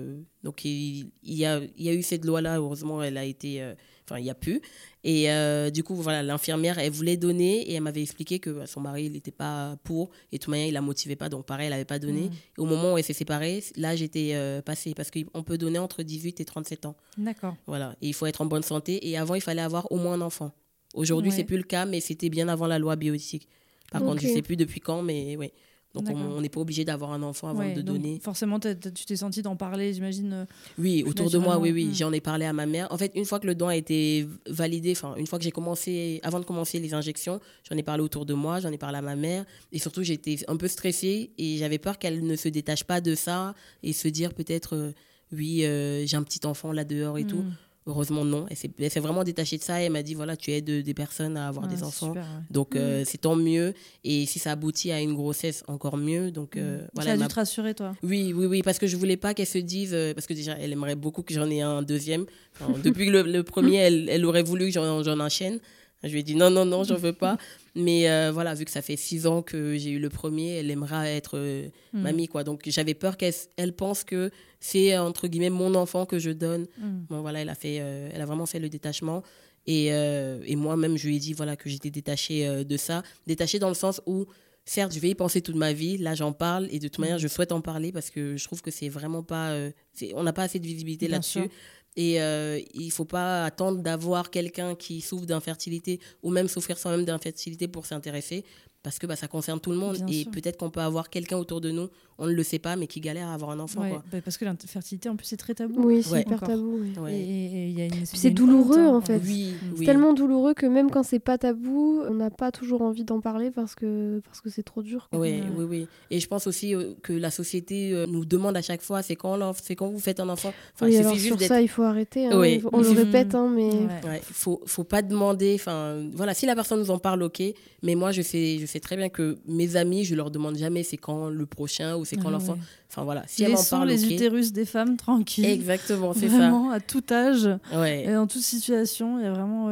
il y a eu cette loi-là, heureusement, elle a été... Enfin, il n'y a plus. Et du coup, voilà, l'infirmière, elle voulait donner et elle m'avait expliqué que son mari, il n'était pas pour. Et de toute manière, il ne la motivait pas. Donc, pareil, elle n'avait pas donné. Et au moment où elle s'est séparée, là, j'étais passée. Parce qu'on peut donner entre 18 et 37 ans. D'accord. Voilà. Et il faut être en bonne santé. Et avant, il fallait avoir au moins un enfant. Aujourd'hui, ce n'est plus le cas, mais c'était bien avant la loi bioéthique. Par contre, je ne sais plus depuis quand, mais oui. Donc, on n'est pas obligé d'avoir un enfant avant de donner. Forcément, tu t'es sentie d'en parler, j'imagine. Oui, autour de moi, oui. J'en ai parlé à ma mère. En fait, une fois que le don a été validé, une fois que avant de commencer les injections, j'en ai parlé autour de moi, j'en ai parlé à ma mère. Et surtout, j'étais un peu stressée et j'avais peur qu'elle ne se détache pas de ça et se dire peut-être, j'ai un petit enfant là dehors et tout. Heureusement, non. Elle s'est vraiment détachée de ça. Et elle m'a dit, voilà, tu aides des personnes à avoir des enfants. Super, donc, c'est tant mieux. Et si ça aboutit à une grossesse, encore mieux. Donc, voilà, ça a dû te rassurer, toi? Oui. Parce que je ne voulais pas qu'elle se dise... parce que déjà, elle aimerait beaucoup que j'en ai un deuxième. Depuis le premier, elle aurait voulu que j'en enchaîne. Je lui ai dit non, j'en veux pas. Mais voilà, vu que ça fait 6 ans que j'ai eu le premier, elle aimera être mamie, quoi. Donc, j'avais peur qu'elle pense que c'est, entre guillemets, mon enfant que je donne. Bon, voilà, elle a vraiment fait le détachement. Et moi-même, je lui ai dit voilà, que j'étais détachée de ça. Détachée dans le sens où, certes, je vais y penser toute ma vie. Là, j'en parle. Et de toute manière, je souhaite en parler parce que je trouve que c'est vraiment pas... on n'a pas assez de visibilité là-dessus. Sûr. Et il ne faut pas attendre d'avoir quelqu'un qui souffre d'infertilité ou même souffrir soi-même d'infertilité pour s'intéresser, parce que ça concerne tout le monde. Bien et sûr. Peut-être qu'on peut avoir quelqu'un autour de nous, on ne le sait pas, mais qui galère à avoir un enfant. Quoi. Parce que l'infertilité, en plus, c'est très tabou. Oui, c'est hyper tabou. Oui. Ouais. Et y a c'est douloureux, en fait. Oui, c'est tellement douloureux que même quand c'est pas tabou, on n'a pas toujours envie d'en parler parce que c'est trop dur. Oui. Et je pense aussi que la société nous demande à chaque fois, c'est quand vous faites un enfant. Enfin, oui, alors sur ça, il faut arrêter. Hein. Oui. On le répète, mais... Ouais. Faut pas demander... Voilà, si la personne nous en parle, ok. Mais moi, je sais très bien que mes amis, je leur demande jamais c'est quand le prochain ou c'est quand l'enfant. Enfin voilà, si elle m'en parle, les utérus des femmes tranquilles. Exactement, c'est vraiment, à tout âge et dans toute situation. Il y a vraiment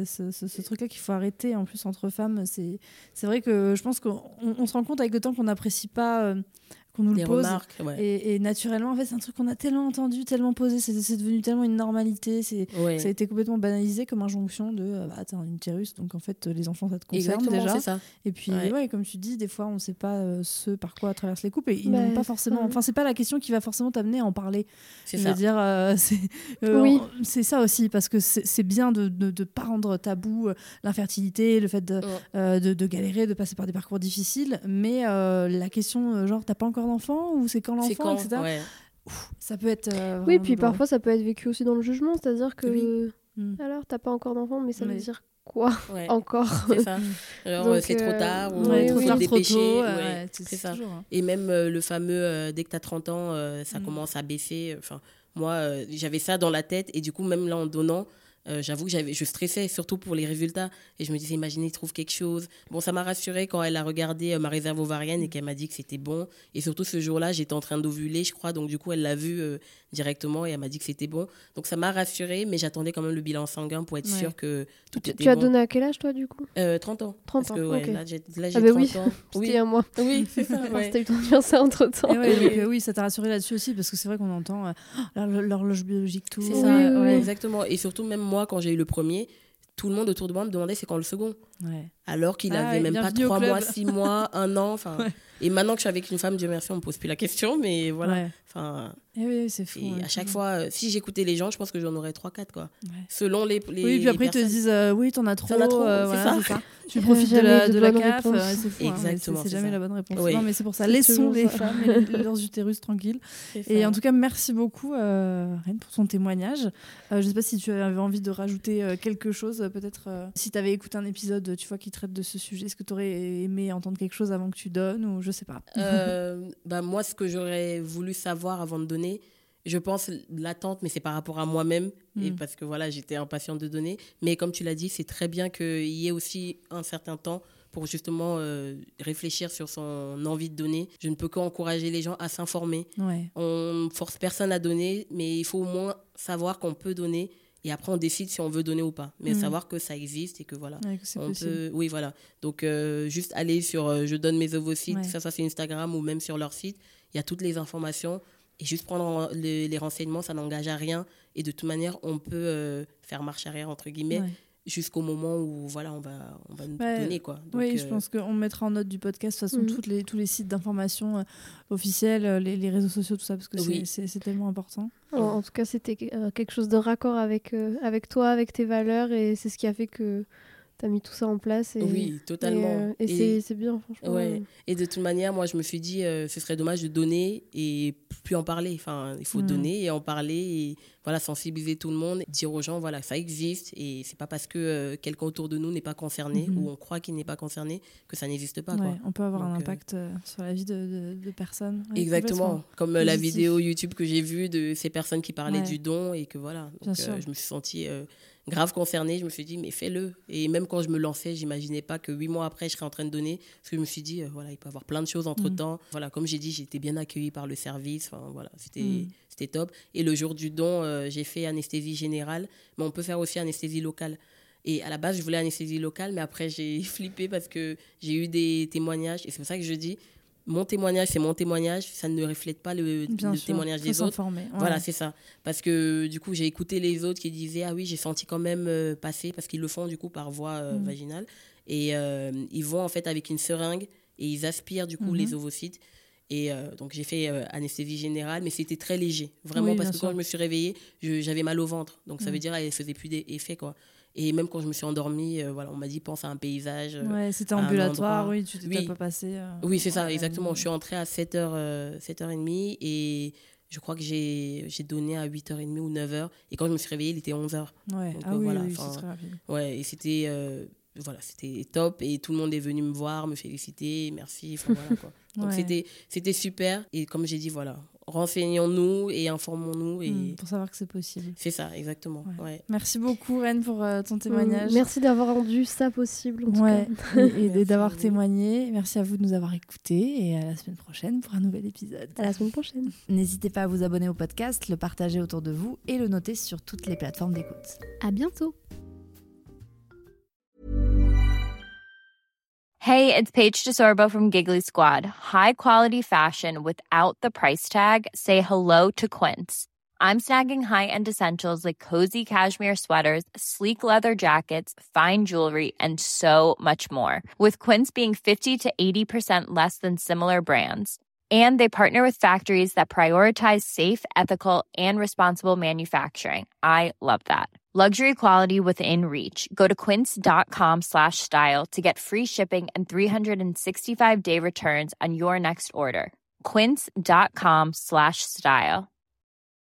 ce truc-là qu'il faut arrêter. En plus, entre femmes, c'est vrai que je pense qu'on se rend compte avec le temps qu'on n'apprécie pas... qu'on nous le pose et naturellement en fait c'est un truc qu'on a tellement entendu, tellement posé, c'est devenu tellement une normalité, ça a été complètement banalisé comme injonction de t'as un utérus donc en fait les enfants ça te concerne. Exactement, déjà c'est ça. Et puis comme tu dis, des fois on sait pas ce par quoi traversent les couples et ils n'ont pas forcément, enfin c'est pas la question qui va forcément t'amener à en parler. C'est ça. Dire c'est ça aussi, parce que c'est bien de pas rendre tabou l'infertilité, le fait de galérer, de passer par des parcours difficiles, mais la question genre t'as pas encore d'enfant ou c'est quand l'enfant, etc. ça peut être oui, puis parfois ça peut être vécu aussi dans le jugement, c'est-à-dire que alors t'as pas encore d'enfant, mais ça veut dire quoi encore? C'est ça. Alors, donc, c'est trop tard, ou trop faut tard, dépêcher. trop tôt, c'est ça. Toujours, Et même le fameux dès que t'as 30 ans, ça commence à baisser. Enfin, moi, j'avais ça dans la tête, et du coup, même là en donnant, j'avoue que je stressais, surtout pour les résultats. Et je me disais, imaginez, il trouve quelque chose. Bon, ça m'a rassurée quand elle a regardé ma réserve ovarienne et qu'elle m'a dit que c'était bon. Et surtout, ce jour-là, j'étais en train d'ovuler, je crois. Donc, du coup, elle l'a vu directement et elle m'a dit que c'était bon. Donc, ça m'a rassurée, mais j'attendais quand même le bilan sanguin pour être sûre que tout était bon. Tu as donné à quel âge, toi, du coup 30 ans. 30 parce que, ans, ok. Là, j'ai 30 ans. C'était un mois. Oui, c'est ça. T'as eu ton anniversaire entre-temps. Oui, ça t'a rassurée là-dessus aussi, parce que c'est vrai qu'on entend l'horloge biologique, tout. C'est ça, exactement. Et surtout, même moi, quand j'ai eu le premier, tout le monde autour de moi me demandait c'est quand le second. Alors qu'il avait même pas 3 mois, 6 mois, 1 an. Et maintenant que je suis avec une femme, Dieu merci, on me pose plus la question, mais voilà. Oui, c'est fou. Et à chaque fois, si j'écoutais les gens, je pense que j'en aurais 3-4, quoi. Selon les oui, puis après ils te disent oui, t'en as trop. C'est ça. Tu profites de la CAF, c'est fou. Exactement. C'est jamais la bonne réponse. Oui. Non, mais c'est pour ça. Laissons les femmes et leurs utérus tranquilles. Et en tout cas, merci beaucoup, Reine, pour ton témoignage. Je sais pas si tu avais envie de rajouter quelque chose, peut-être. Si tu avais écouté un épisode, tu vois, qui traite de ce sujet, est-ce que tu aurais aimé entendre quelque chose avant que tu donnes, ou je sais pas. Moi, ce que j'aurais voulu savoir avant de donner, je pense l'attente, mais c'est par rapport à moi-même, et parce que voilà, j'étais impatiente de donner. Mais comme tu l'as dit, c'est très bien qu'il y ait aussi un certain temps pour justement réfléchir sur son envie de donner. Je ne peux qu'encourager les gens à s'informer. On ne force personne à donner, mais il faut au moins savoir qu'on peut donner. Et après, on décide si on veut donner ou pas. Mais savoir que ça existe et que voilà. Que c'est on possible. peut... Oui, voilà. Donc, juste aller sur je donne mes ovocytes, ça c'est Instagram ou même sur leur site. Il y a toutes les informations. Et juste prendre les renseignements, ça n'engage à rien. Et de toute manière, on peut faire marche arrière, entre guillemets, jusqu'au moment où voilà, on va nous donner, quoi. Donc, je pense qu'on mettra en note du podcast, de toute façon, tous les sites d'information officiels, les réseaux sociaux, tout ça, parce que c'est tellement important. En tout cas, c'était quelque chose de raccord avec toi, avec tes valeurs, et c'est ce qui a fait que t'as mis tout ça en place. Oui, totalement. Et c'est bien, franchement. Ouais. Et de toute manière, moi, je me suis dit, ce serait dommage de donner et plus en parler. Enfin, il faut donner et en parler et voilà, sensibiliser tout le monde, dire aux gens, voilà, ça existe et c'est pas parce que quelqu'un autour de nous n'est pas concerné ou on croit qu'il n'est pas concerné que ça n'existe pas. Quoi. On peut avoir un impact sur la vie de personnes. Exactement. Comme la vidéo YouTube que j'ai vue de ces personnes qui parlaient du don et que voilà. Donc, je me suis sentie... grave concernée, je me suis dit mais fais-le. Et même quand je me lançais, j'imaginais pas que 8 mois après je serais en train de donner, parce que je me suis dit voilà, il peut y avoir plein de choses entre temps. Voilà, comme j'ai dit, j'étais bien accueillie par le service, enfin voilà, c'était top. Et le jour du don, j'ai fait anesthésie générale, mais on peut faire aussi anesthésie locale. Et à la base, je voulais anesthésie locale, mais après j'ai flippé parce que j'ai eu des témoignages et c'est pour ça que je dis mon témoignage, c'est mon témoignage, ça ne reflète pas le témoignage des autres. Voilà, c'est ça. Parce que du coup, j'ai écouté les autres qui disaient ah oui, j'ai senti quand même passer, parce qu'ils le font du coup par voie vaginale. Et ils vont en fait avec une seringue et ils aspirent du coup les ovocytes. Et donc j'ai fait anesthésie générale, mais c'était très léger, vraiment, parce que quand je me suis réveillée, j'avais mal au ventre. Donc ça veut dire qu'elle ne faisait plus d'effet, quoi. Et même quand je me suis endormie, voilà, on m'a dit pense à un paysage. C'était ambulatoire, tu t'es pas passé. Oui, c'est ça, exactement. Je suis entrée à 7h30 et je crois que j'ai donné à 8h30 ou 9h. Et quand je me suis réveillée, il était 11h. C'est très rapide. Et c'était, c'était top. Et tout le monde est venu me voir, me féliciter, merci. Voilà, quoi. Donc c'était super. Et comme j'ai dit, voilà, renseignons-nous et informons-nous. Pour savoir que c'est possible. C'est ça, exactement. Ouais. Merci beaucoup, Reine, pour ton témoignage. Merci d'avoir rendu ça possible, en tout cas. Et d'avoir témoigné. Merci à vous de nous avoir écoutés. Et à la semaine prochaine pour un nouvel épisode. À la semaine prochaine. N'hésitez pas à vous abonner au podcast, le partager autour de vous et le noter sur toutes les plateformes d'écoute. À bientôt. Hey, it's Paige DeSorbo from Giggly Squad. High quality fashion without the price tag. Say hello to Quince. I'm snagging high-end essentials like cozy cashmere sweaters, sleek leather jackets, fine jewelry, and so much more. With Quince being 50 to 80% less than similar brands. And they partner with factories that prioritize safe, ethical, and responsible manufacturing. I love that. Luxury quality within reach. Go to quince.com/style to get free shipping and 365-day returns on your next order. Quince.com/style.